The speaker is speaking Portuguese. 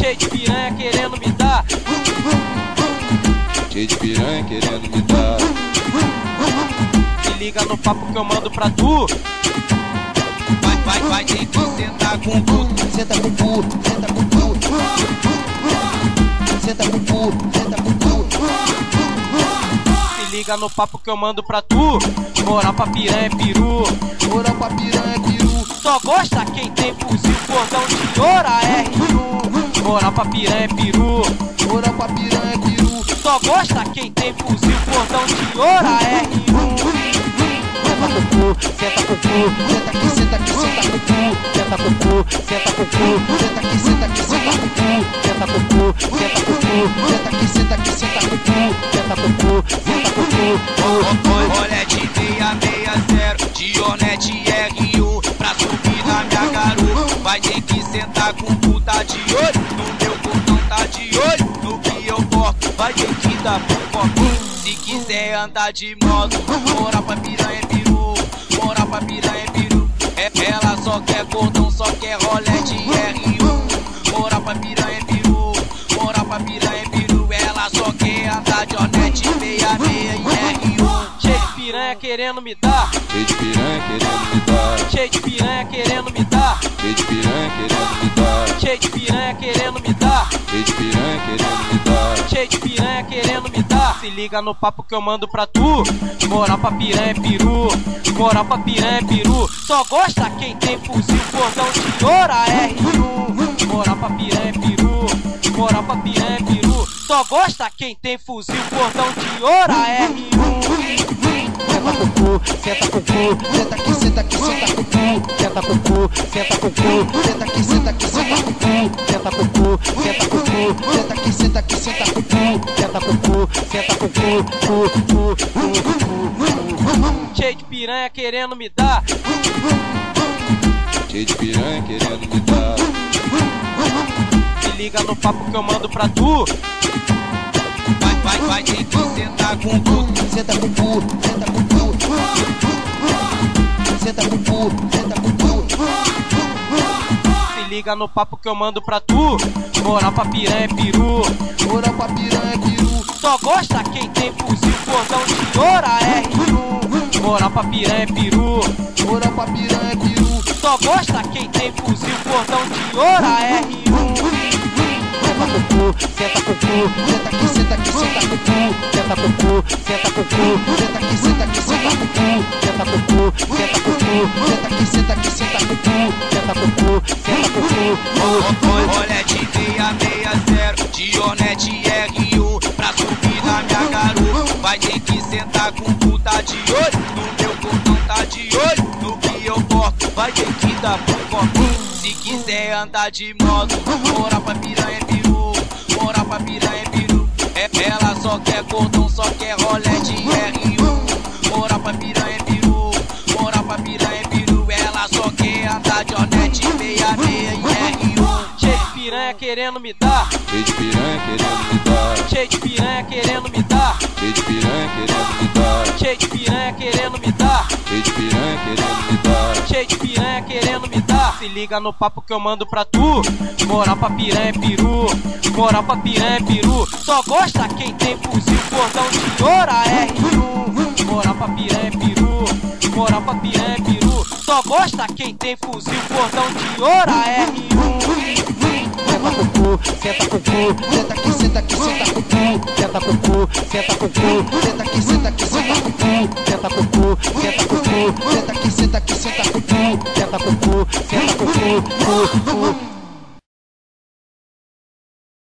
Cheio de piranha querendo me dar. Cheio de piranha querendo me dar. Se liga no papo que eu mando pra tu. Vai ter que sentar com o cu. Senta com o cu, senta com o cu. Senta com o cu, senta com o cu. Se liga no papo que eu mando pra tu. Moral pra piranha é peru. Moral pra piranha é peru. Só gosta quem tem fuzil, cordão de ouro, R1. Moral pra piranha é peru. Moral pra piranha é peru. Só gosta quem tem fuzil, cordão de ouro, R1. Senta com o cu, senta com o cu. Senta aqui, senta aqui, senta com o cu. Senta com o cu, senta com o cu. Senta aqui, senta aqui, senta com o cu. Senta com o cu, senta com o cu. Senta aqui, senta aqui, senta com o cu. Senta com o cu, senta com o cu. Rolete 660, Dionete R1 pra subir na minha garupa. Vai ter que sentar com o cu, tá de olho. No meu cordão tá de olho. No que eu porto, vai ter que dar pro. Se quiser andar de moto, morar pra piranha é peru. Morar pra piranha é peru. Ela só quer cordão, só quer rolete R1. Morar pra piranha é peru. Morar pra piranha é peru. Ela só quer andar de Dionete 66 e R1. Cheio de piranha querendo me dar. Cheio de piranha querendo me dar. Cheio de piranha querendo me dar. Cheio de piranha querendo me dar. Cheio de piranha querendo me dar. Cheio de piranha querendo me dar. Cheio de piranha querendo me dar. Se liga no papo que eu mando pra tu. Moral pra piranha é peru. Moral pra piranha é peru. Só gosta quem tem fuzil, cordão de ouro, R1. Moral pra piranha é peru. Moral pra piranha é peru. Só gosta quem tem fuzil, cordão de ouro, R1. Senta com o cu, senta com o cu. Senta aqui, senta aqui, senta com o cu. Senta com o cu, senta com o cu. Senta aqui, senta aqui, senta com o cu. Senta com o cu, senta com o cu. Senta aqui, senta aqui, senta com o cu. Senta com o cu, senta com o cu. Cheio de piranha querendo me dar. Cheio de piranha querendo me dar. Se liga no papo que eu mando pra tu. Vai ter que sentar com o cu. Senta com o cu, senta com o cu. Senta com o cu, senta com o cu. Se liga no papo que eu mando pra tu. Moral pra piranha é peru. Moral pra piranha é peru. Só gosta quem tem fuzil, cordão de ouro, R1. Moral pra piranha é peru. Moral pra piranha é peru. Só gosta quem tem fuzil, cordão de ouro, R1. Senta com o cu, senta com o cu. Senta aqui, senta aqui, senta com o cu. Senta com o cu, senta com o cu. Senta aqui, senta aqui, senta com o cu. Senta com o cu, senta com o cu. Senta aqui, senta aqui, senta com o cu. Senta com o cu, senta com o cu. Rolete 660, Dionete R1 pra subir na minha garupa. Vai ter que sentar com o cu, tá de olho. No meu cordão tá de olho. No que eu porto, vai ter que dar pro. Se quiser andar de moto, morar pra piranha é peru. Morar pra piranha é peru. Ela só quer cordão, só quer rolete R1. Morar pra piranha é peru. Morar pra piranha é peru. Ela só quer andar de Dionete 66 e R1. Cheio de piranha querendo me dar. Cheio de piranha querendo me dar. Cheio de piranha querendo me dar. Cheio de piranha querendo me dar. Cheio de piranha querendo me dar. Cheio de piranha querendo me dar. Cheio de piranha querendo me dar. Se liga no papo que eu mando pra tu. Moral pra piranha é peru. Moral pra piranha é peru. Só gosta quem tem fuzil, cordão de ouro, R1. Moral pra piranha é peru. Moral pra piranha é peru. Só gosta quem tem fuzil, cordão de ouro, R1. Senta com o cu, senta com o cu. Senta aqui, senta aqui, senta com o cu. Senta com o cu, senta com o cu. Senta aqui, senta aqui, senta com o cu. Senta com o cu, senta com o cu. Senta aqui, senta aqui, senta com o cu. Senta com o cu, senta com o cu.